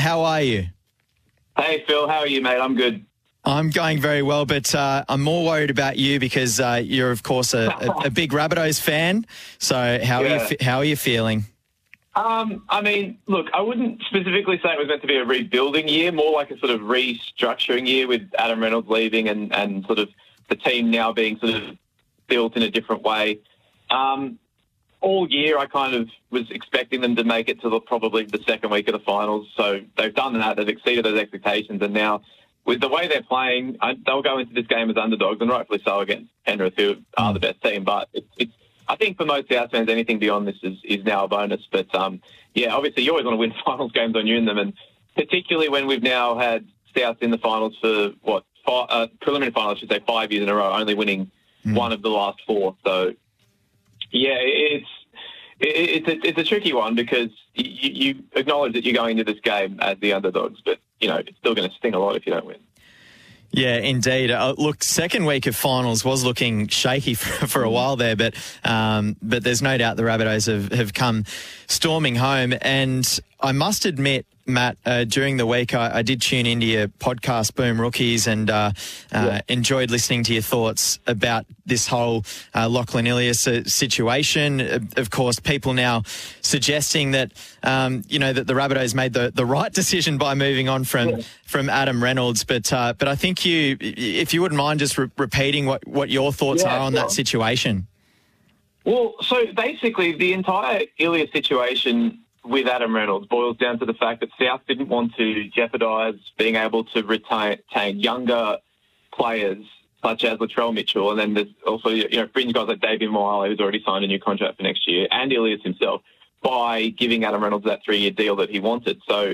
how are you? Hey, Phil. How are you, mate? I'm good. I'm going very well, but I'm more worried about you because you're, of course, a big Rabbitohs fan. So how are you feeling? I mean, look, I wouldn't specifically say it was meant to be a rebuilding year, more like a sort of restructuring year with Adam Reynolds leaving and sort of the team now being sort of built in a different way. All year, I kind of was expecting them to make it to probably the second week of the finals. So they've done that. They've exceeded those expectations. And now, with the way they're playing, they'll go into this game as underdogs, and rightfully so against Penrith, who are the best team. But I think for most South fans, anything beyond this is now a bonus. But, obviously you always want to win finals games when you're in them. And particularly when we've now had South in the finals for, preliminary finals, I should say, 5 years in a row, only winning one of the last four. So, yeah, it's a tricky one because you acknowledge that you're going into this game as the underdogs, but, it's still going to sting a lot if you don't win. Yeah, indeed. Look, second week of finals was looking shaky for a while there, but there's no doubt the Rabbitohs have come storming home. And I must admit, Matt, during the week I did tune into your podcast, Boom Rookies, and enjoyed listening to your thoughts about this whole Lachlan Ilias situation. Of course, people now suggesting that that the Rabbitohs made the right decision by moving on from Adam Reynolds. But I think if you wouldn't mind just repeating what your thoughts are on that situation. Well, so basically the entire Ilias situation with Adam Reynolds boils down to the fact that South didn't want to jeopardise being able to retain younger players such as Latrell Mitchell, and then there's also fringe guys like David Moale, who's already signed a new contract for next year, and Ilias himself, by giving Adam Reynolds that 3-year deal that he wanted. So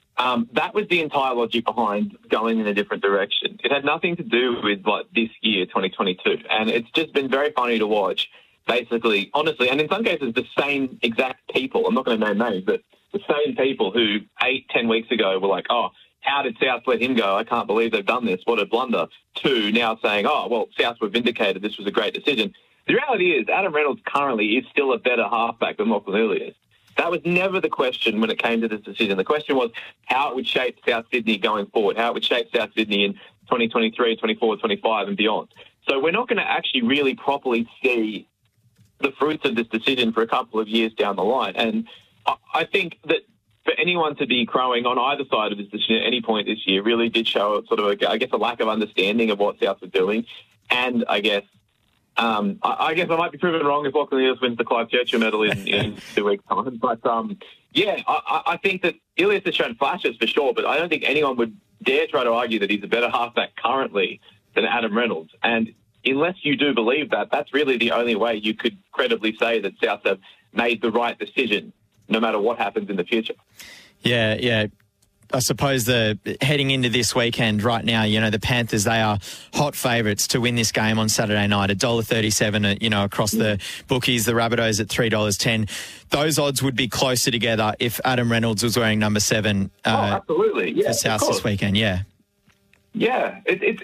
that was the entire logic behind going in a different direction. It had nothing to do with this year, 2022, and it's just been very funny to watch. Basically, honestly, and in some cases, the same exact people, I'm not going to name names, but the same people who 8-10 weeks ago were like, oh, how did South let him go? I can't believe they've done this. What a blunder. To now saying, oh, well, South were vindicated. This was a great decision. The reality is Adam Reynolds currently is still a better halfback than Lachlan Ilias. That was never the question when it came to this decision. The question was how it would shape South Sydney going forward, how it would shape South Sydney in 2023, 24, 25 and beyond. So we're not going to actually really properly see the fruits of this decision for a couple of years down the line. And I think that for anyone to be crowing on either side of this decision at any point this year really did show sort of, a lack of understanding of what South were doing. And I guess I might be proven wrong if Lachlan Ilias wins the Clive Churchill medal in 2 weeks' time. But, I think that Ilias has shown flashes for sure, but I don't think anyone would dare try to argue that he's a better halfback currently than Adam Reynolds. And unless you do believe that, that's really the only way you could credibly say that South have made the right decision, no matter what happens in the future. Yeah. I suppose heading into this weekend right now, the Panthers, they are hot favourites to win this game on Saturday night, $1.37, across the bookies, the Rabbitohs at $3.10. Those odds would be closer together if Adam Reynolds was wearing number 7 absolutely. Yeah, for South this weekend, yeah. Yeah,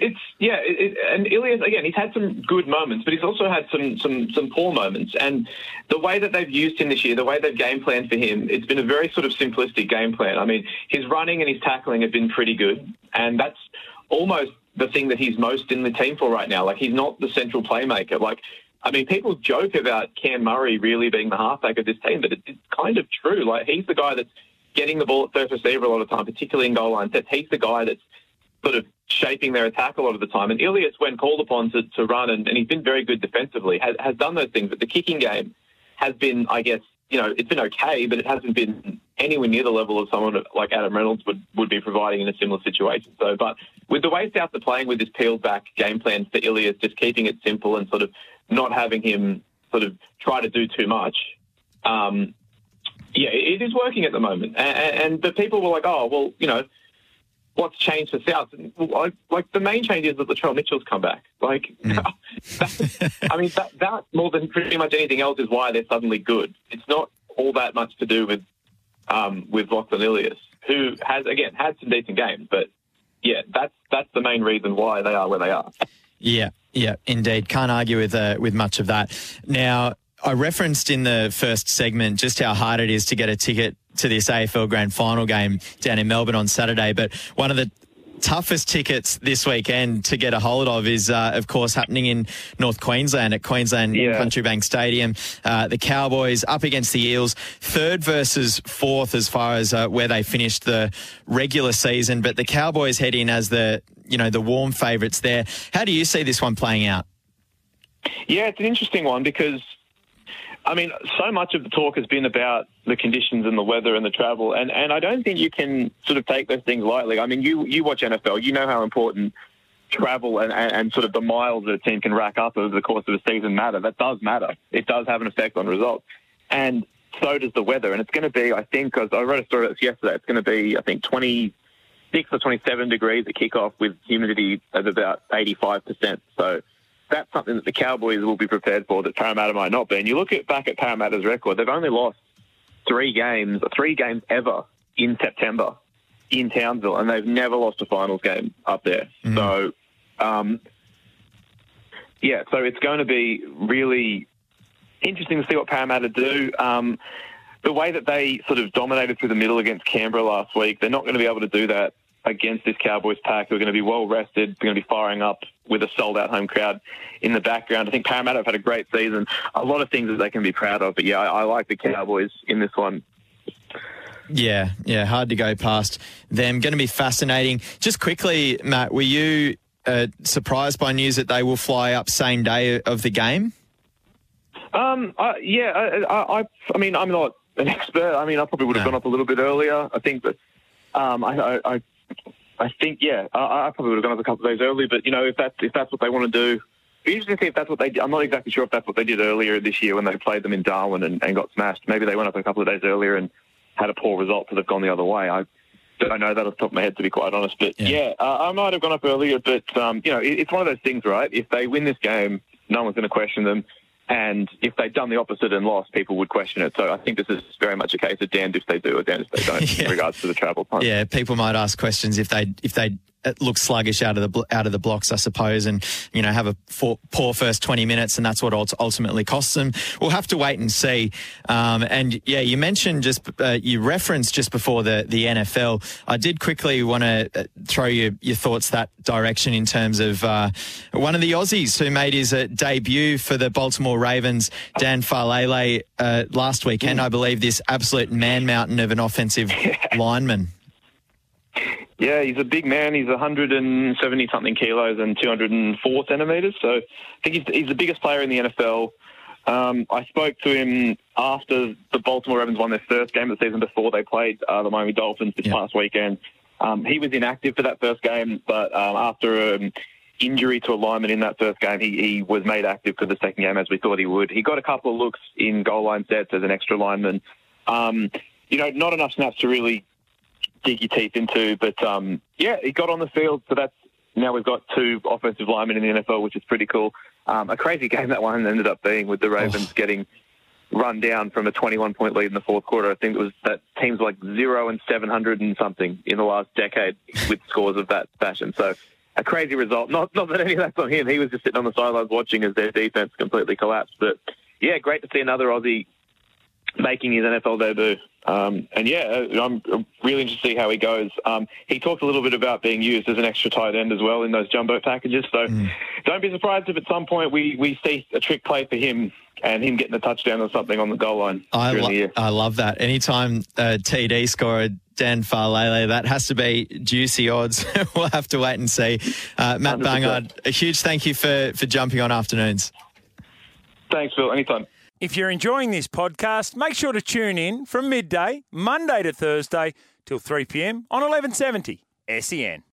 and Ilias, again, he's had some good moments, but he's also had some poor moments. And the way that they've used him this year, the way they've game planned for him, it's been a very sort of simplistic game plan. I mean, his running and his tackling have been pretty good, and that's almost the thing that he's most in the team for right now. Like, he's not the central playmaker. People joke about Cam Murray really being the halfback of this team, but it's kind of true. Like, he's the guy that's getting the ball at first receiver a lot of the time, particularly in goal line sets. He's the guy that's sort of shaping their attack a lot of the time. And Ilias, when called upon to run, and he's been very good defensively, has done those things. But the kicking game has been, I guess, it's been okay, but it hasn't been anywhere near the level of someone like Adam Reynolds would be providing in a similar situation. So, but with the way South are playing with this peeled back game plan for Ilias, just keeping it simple and sort of not having him sort of try to do too much, it is working at the moment. And the people were like, oh, well, what's changed for South? Like the main change is that Latrell Mitchell's come back. That more than pretty much anything else is why they're suddenly good. It's not all that much to do with Lachlan Ilias, who has, again, had some decent games. But, that's the main reason why they are where they are. Yeah, indeed. Can't argue with much of that. Now, I referenced in the first segment just how hard it is to get a ticket to this AFL Grand Final game down in Melbourne on Saturday, but one of the toughest tickets this weekend to get a hold of is, of course, happening in North Queensland at Queensland Country Bank Stadium. The Cowboys up against the Eels, 3rd versus 4th as far as where they finished the regular season. But the Cowboys head in as the warm favourites there. How do you see this one playing out? Yeah, it's an interesting one because, I mean, so much of the talk has been about the conditions and the weather and the travel, and I don't think you can sort of take those things lightly. I mean, you watch NFL, you know how important travel and sort of the miles that a team can rack up over the course of a season matter. That does matter. It does have an effect on results. And so does the weather. And it's going to be, I think, because I wrote a story about this yesterday, it's going to be, I think, 26 or 27 degrees at kickoff with humidity of about 85%. So that's something that the Cowboys will be prepared for that Parramatta might not be. And you look back at Parramatta's record, they've only lost 3 games ever in September in Townsville, and they've never lost a finals game up there. Mm-hmm. So, so it's going to be really interesting to see what Parramatta do. The way that they sort of dominated through the middle against Canberra last week, they're not going to be able to do that against this Cowboys pack, who are going to be well rested. They're going to be firing up with a sold-out home crowd in the background. I think Parramatta have had a great season. A lot of things that they can be proud of. But, yeah, I like the Cowboys in this one. Yeah, hard to go past them. Going to be fascinating. Just quickly, Matt, were you surprised by news that they will fly up same day of the game? I mean, I'm not an expert. I mean, I probably would have gone up a little bit earlier. I think that I think I probably would have gone up a couple of days early. But if that's what they want to do, it'd be interesting to see if that's what they did. I'm not exactly sure if that's what they did earlier this year when they played them in Darwin and got smashed. Maybe they went up a couple of days earlier and had a poor result, so they've gone the other way. I don't know that off the top of my head, to be quite honest. But I might have gone up earlier. But it's one of those things, right? If they win this game, no one's going to question them. And if they'd done the opposite and lost, people would question it. So I think this is very much a case of damned if they do or damned if they don't in regards to the travel time. Yeah, people might ask questions if they look sluggish out of the blocks, I suppose, and have a poor first 20 minutes, and that's what ultimately costs them. We'll have to wait and see. You mentioned you referenced just before the NFL. I did quickly want to throw your thoughts that direction in terms of one of the Aussies who made his debut for the Baltimore Ravens, Dan Fa'alele, last weekend. I believe this absolute man mountain of an offensive lineman. Yeah, he's a big man. He's 170-something kilos and 204 centimetres. So I think he's the biggest player in the NFL. I spoke to him after the Baltimore Ravens won their first game of the season before they played the Miami Dolphins this past weekend. He was inactive for that first game, but after an injury to a lineman in that first game, he was made active for the second game, as we thought he would. He got a couple of looks in goal line sets as an extra lineman. Not enough snaps to really dig your teeth into, but he got on the field, so that's now we've got 2 offensive linemen in the NFL, which is pretty cool. A crazy game that one ended up being, with the Ravens getting run down from a 21-point lead in the fourth quarter. I think it was that teams like 0 and 700 and something in the last decade with scores of that fashion. So a crazy result. Not that any of that's on him. He was just sitting on the sidelines watching as their defense completely collapsed. But yeah, great to see another Aussie making his NFL debut. I'm really interested to see how he goes. He talked a little bit about being used as an extra tight end as well in those jumbo packages. So don't be surprised if at some point we see a trick play for him and him getting a touchdown or something on the goal line during the year. I love that. Anytime TD scorer Dan Fa'alele, that has to be juicy odds. We'll have to wait and see. Matt 100%. Bungard, a huge thank you for jumping on Afternoons. Thanks, Phil. Anytime. If you're enjoying this podcast, make sure to tune in from midday, Monday to Thursday, till 3 p.m. on 1170 SEN.